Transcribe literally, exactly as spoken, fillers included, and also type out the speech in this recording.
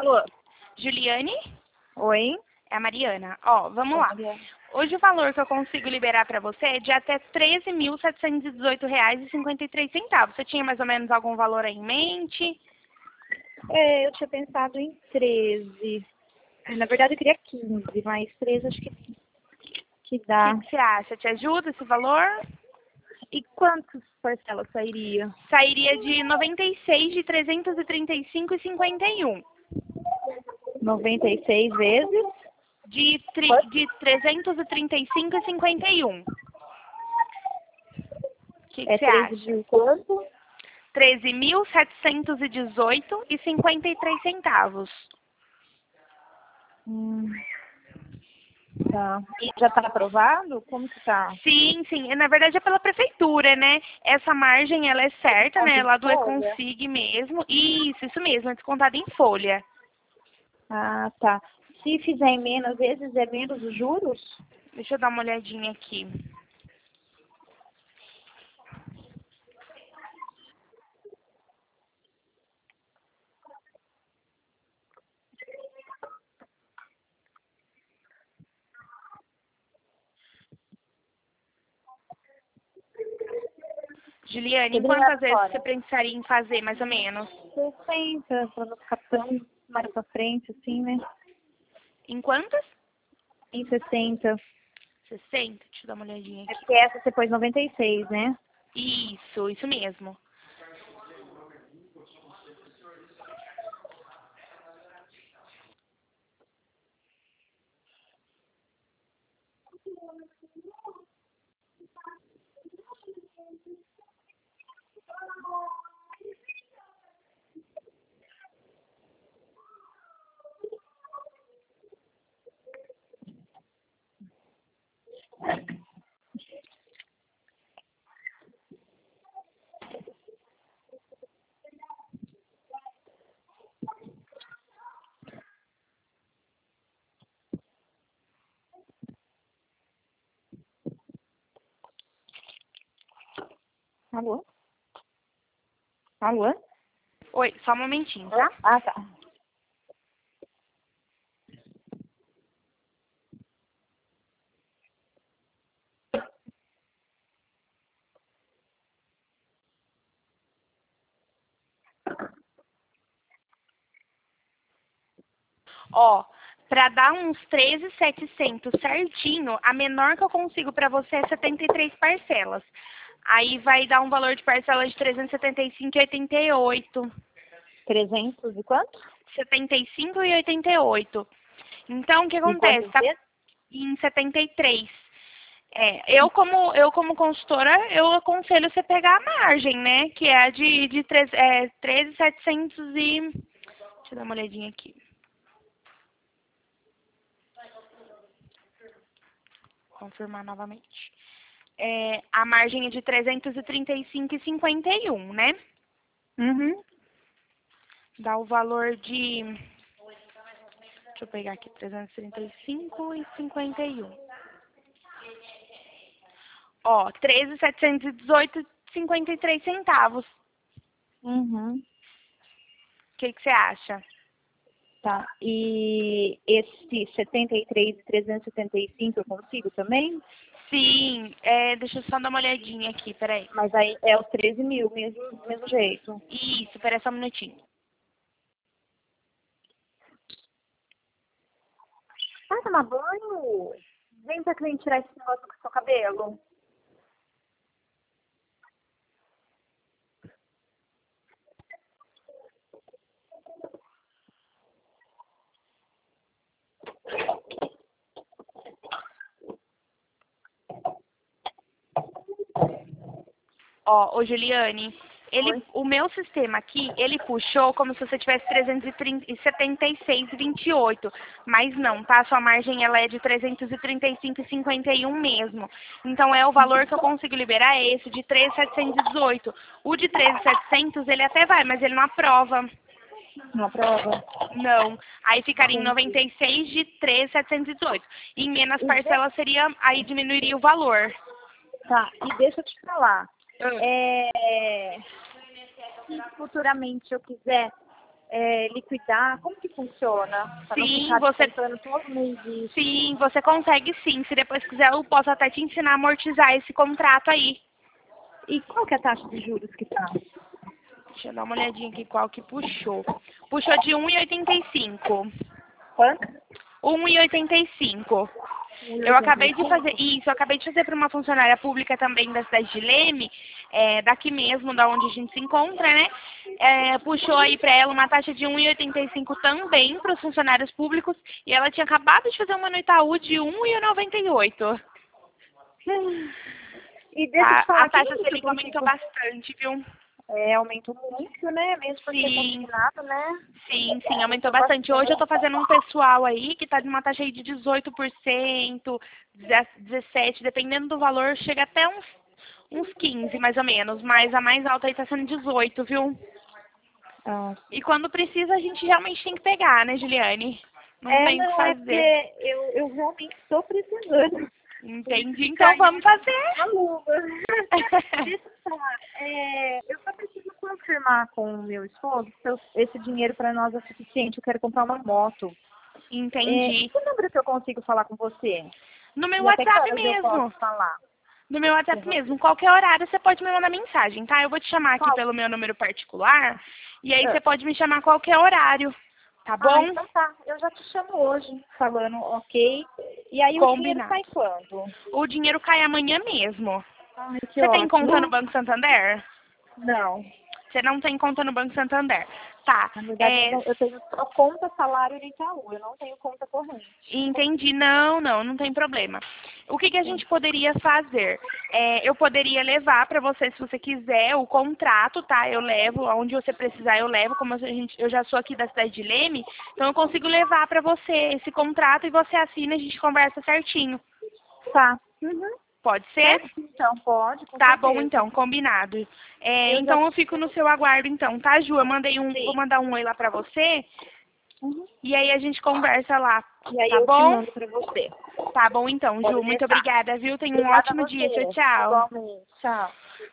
Alô? Juliane? Oi? É a Mariana. Ó, vamos lá. Hoje o valor que eu consigo liberar para você é de até treze mil setecentos e dezoito reais e cinquenta e três centavos. Você tinha mais ou menos algum valor aí em mente? É, eu tinha pensado em treze. Na verdade, eu queria quinze, mas treze acho que, que O dá. que, que você acha? Te ajuda esse valor? E quantas parcelas sairia? Sairia de noventa e seis, de trezentos e trinta e cinco e cinquenta e um. noventa e seis vezes? De, tri, Quanto? de trezentos e trinta e cinco e cinquenta e um. O que, que É você treze acha? mil quanto? treze mil setecentos e dezoito e cinquenta e três centavos. Hum, tá. E já tá aprovado? Como que tá? Sim, sim. Na verdade é pela prefeitura, né? Essa margem, ela é certa, né? Lá do Folha? Econsig mesmo. Isso, isso mesmo. É descontada em folha. Ah, tá. Se fizer em menos vezes, é menos os juros? Deixa eu dar uma olhadinha aqui. Juliane, em Obrigada, quantas vezes fora. você pensaria em fazer, mais ou menos? sessenta, pra não ficar tão mais pra frente, assim, né? Em quantas? Em sessenta. sessenta? Deixa eu dar uma olhadinha É aqui. porque essa você pôs noventa e seis, né? Isso, isso mesmo. Alô? Alô? Oi, só um momentinho, tá? Ah, tá. Ó, pra dar uns treze mil e setecentos certinho, a menor que eu consigo pra você é setenta e três parcelas. Aí vai dar um valor de parcela de trezentos e setenta e cinco e oitenta e oito. trezentos e quanto? setenta e cinco e oitenta e oito. Então, o que Em acontece? quantos Tá vezes? em setenta e três. É, eu como eu como consultora, eu aconselho você pegar a margem, né? Que é a de, de treze, é, treze mil e setecentos e... Deixa eu dar uma olhadinha aqui. Confirmar novamente. É, a margem é de trezentos e trinta e cinco e cinquenta e um, né? Uhum. Dá o valor de... Deixa eu pegar aqui, trezentos e trinta e cinco e cinquenta e um. Ó, treze mil setecentos e dezoito e cinquenta e três centavos. Uhum. O que que você acha? Tá. E esse setenta e três e trezentos e setenta e cinco eu consigo também? Sim, é, deixa eu só dar uma olhadinha aqui, peraí. Mas aí é os treze mil, mesmo, do mesmo jeito. Isso, peraí só um minutinho. Vai tomar banho? Vem pra cliente tirar esse negócio com o seu cabelo. Ó, ô Juliane, ele, Oi? o meu sistema aqui, ele puxou como se você tivesse trezentos e setenta e seis e vinte e oito, mas não, tá? Sua margem ela é de trezentos e trinta e cinco e cinquenta e um mesmo. Então é o valor que eu consigo liberar é esse de treze mil setecentos e dezoito. O de treze mil e setecentos ele até vai, mas ele não aprova. Uma prova? Não. Aí ficaria em noventa Entendi. e seis de treze mil setecentos e dezoito. Em menos E de... parcelas seria, aí diminuiria o valor. Tá, e deixa eu te falar. Ah. É... Se futuramente eu quiser é, liquidar? Como que funciona? Pra não Sim, ficar você, descontando todo mês isso. sim, você consegue sim. Se depois quiser, eu posso até te ensinar a amortizar esse contrato aí. E qual que é a taxa de juros que tá? Deixa eu dar uma olhadinha aqui qual que puxou. Puxou de um e oitenta e cinco. Quanto? um e oitenta e cinco. um e Eu oitenta acabei e de fazer cinco? isso, eu acabei de fazer para uma funcionária pública também da cidade de Leme, é, daqui mesmo, da onde a gente se encontra, né? É, puxou aí para ela uma taxa de um e oitenta e cinco também para os funcionários públicos e ela tinha acabado de fazer uma no Itaú de um e noventa e oito. E deixa eu te A, falar, a quem taxa que eu Selic aumentou consigo? bastante, viu? É, aumentou muito, né? Mesmo por ser Sim, consignado, né? sim, sim, aumentou Aumentou bastante. Hoje eu bastante. tô fazendo um pessoal aí que tá de uma taxa aí de dezoito por cento, dezessete por cento, dependendo do valor, chega até uns, uns quinze mais ou menos, mas a mais alta aí tá sendo dezoito, viu? Ah, E quando precisa a gente realmente tem que pegar, né, Juliane? Não é, tem o que não, é porque fazer. eu, eu realmente estou precisando. Por isso Entendi, que então caiu vamos fazer. a luva. Deixa eu falar, é, eu só preciso confirmar com o meu esposo se eu- esse dinheiro para nós é suficiente. Eu quero comprar uma moto. É, em Entendi. que número que eu consigo falar com você? No meu E até que WhatsApp horas eu posso mesmo. falar? No meu WhatsApp Uhum. mesmo. Qualquer horário você pode me mandar mensagem, tá? Eu vou te chamar aqui Qual? pelo meu número particular e aí Ah, você pode me chamar a qualquer horário, tá ah, bom? então tá. Eu já te chamo hoje, falando ok. E aí o dinheiro Combinado. sai quando? O dinheiro cai amanhã mesmo. Ai, que Você tem conta no ótimo. Banco Santander? Não. Você não tem conta no Banco Santander. Tá. Na verdade, eu, É, não- eu tenho só conta salário de Itaú. Eu não tenho conta corrente. entendi. Não, não, não tem problema. O que, que a gente poderia fazer? É, eu poderia levar para você, se você quiser, o contrato, tá? Eu levo, aonde você precisar eu levo, como a gente, eu já sou aqui da cidade de Leme, então eu consigo levar para você esse contrato e você assina e a gente conversa certinho. Tá. Uhum. Pode ser? Certo? Então, pode, com Tá bom, certeza. então, combinado. É, Eu já então eu te fico no seu aguardo, então, tá, Ju? Eu mandei um, vou sei. mandar um oi lá pra você Uhum. e aí a gente conversa lá, E aí tá eu te bom? mando pra você. Tá bom, então, Pode Ju. Muito deixar. obrigada, viu? Tenha um Obrigada a ótimo dia. Tchau, você. tchau. Igualmente. Tchau.